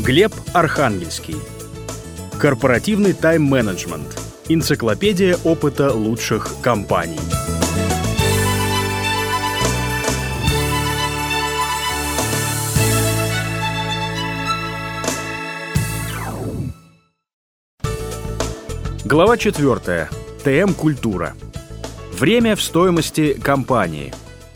Глеб Архангельский. Корпоративный тайм-менеджмент. Энциклопедия опыта лучших компаний. Глава 4. ТМ-культура. Время в стоимости компании.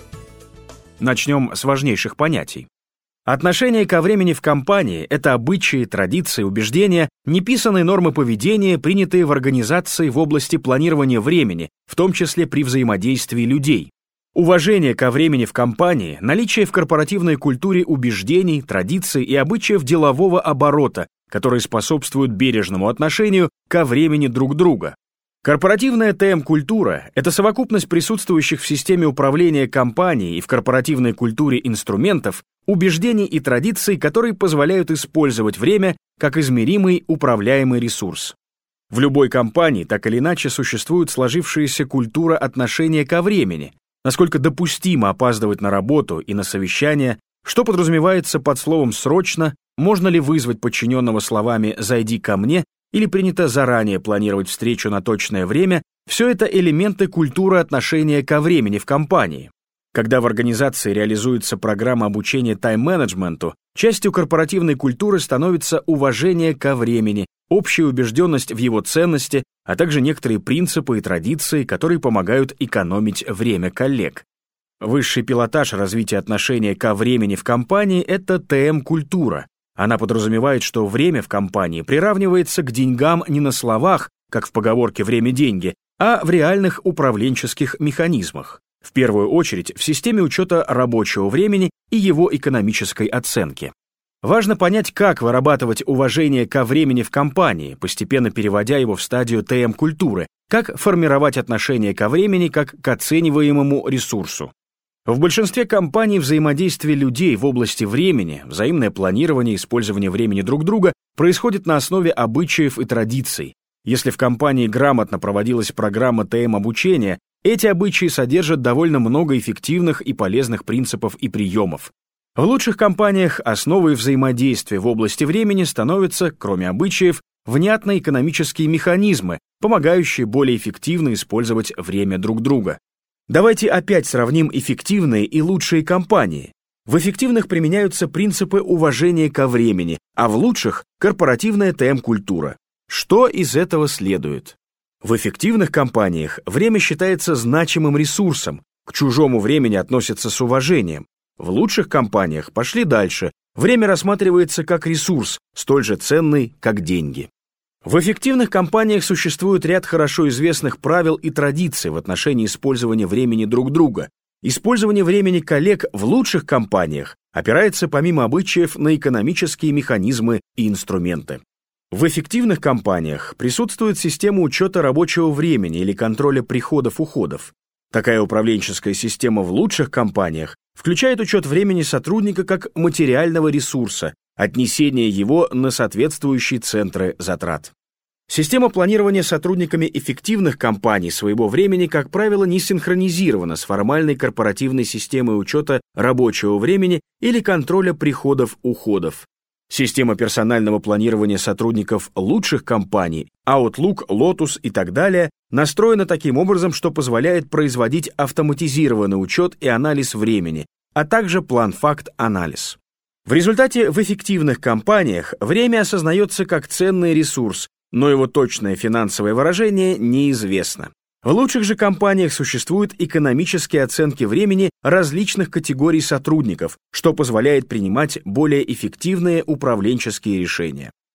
Начнем с важнейших понятий. Отношение ко времени в компании – это обычаи, традиции, убеждения, неписанные нормы поведения, принятые в организации в области планирования времени, в том числе при взаимодействии людей. Уважение ко времени в компании, наличие в корпоративной культуре убеждений, традиций и обычаев делового оборота, которые способствуют бережному отношению ко времени друг друга. Корпоративная ТМ-культура – это совокупность присутствующих в системе управления компанией и в корпоративной культуре инструментов, убеждений и традиций, которые позволяют использовать время как измеримый управляемый ресурс. В любой компании так или иначе существует сложившаяся культура отношения ко времени, насколько допустимо опаздывать на работу и на совещание, что подразумевается под словом «срочно», можно ли вызвать подчиненного словами «зайди ко мне», или принято заранее планировать встречу на точное время, все это элементы культуры отношения ко времени в компании. Когда в организации реализуется программа обучения тайм-менеджменту, частью корпоративной культуры становится уважение ко времени, общая убежденность в его ценности, а также некоторые принципы и традиции, которые помогают экономить время коллег. Высший пилотаж развития отношения ко времени в компании – это ТМ-культура. Она подразумевает, что время в компании приравнивается к деньгам не на словах, как в поговорке «время-деньги», а в реальных управленческих механизмах. В первую очередь в системе учета рабочего времени и его экономической оценки. Важно понять, как вырабатывать уважение ко времени в компании, постепенно переводя его в стадию ТМ-культуры, как формировать отношение ко времени как к оцениваемому ресурсу. В большинстве компаний взаимодействие людей в области времени, взаимное планирование и использование времени друг друга происходит на основе обычаев и традиций. Если в компании грамотно проводилась программа ТМ-обучения, эти обычаи содержат довольно много эффективных и полезных принципов и приемов. В лучших компаниях основой взаимодействия в области времени становятся, кроме обычаев, внятные экономические механизмы, помогающие более эффективно использовать время друг друга. Давайте опять сравним эффективные и лучшие компании. В эффективных применяются принципы уважения ко времени, а в лучших – корпоративная ТМ-культура. Что из этого следует? В эффективных компаниях время считается значимым ресурсом, к чужому времени относятся с уважением. В лучших компаниях пошли дальше, время рассматривается как ресурс, столь же ценный, как деньги. В эффективных компаниях существует ряд хорошо известных правил и традиций в отношении использования времени друг друга. Использование времени коллег в лучших компаниях опирается помимо обычаев на экономические механизмы и инструменты. В эффективных компаниях присутствует система учета рабочего времени или контроля приходов-уходов. Такая управленческая система в лучших компаниях включает учет времени сотрудника как материального ресурса, отнесение его на соответствующие центры затрат. Система планирования сотрудниками эффективных компаний своего времени, как правило, не синхронизирована с формальной корпоративной системой учета рабочего времени или контроля приходов-уходов. Система персонального планирования сотрудников лучших компаний, Outlook, Lotus и так далее, настроена таким образом, что позволяет производить автоматизированный учет и анализ времени, а также план-факт-анализ. В результате в эффективных компаниях время осознается как ценный ресурс, но его точное финансовое выражение неизвестно. В лучших же компаниях существуют экономические оценки времени различных категорий сотрудников, что позволяет принимать более эффективные управленческие решения.